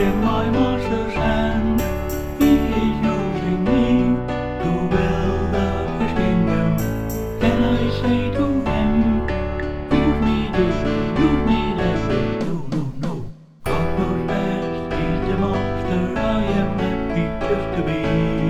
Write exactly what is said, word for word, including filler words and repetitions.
in my master's hand. He is using me to build up his kingdom. Then I say to him, use me this way, use me that way. No, no, no. God knows best, he's the master. I am happy just to be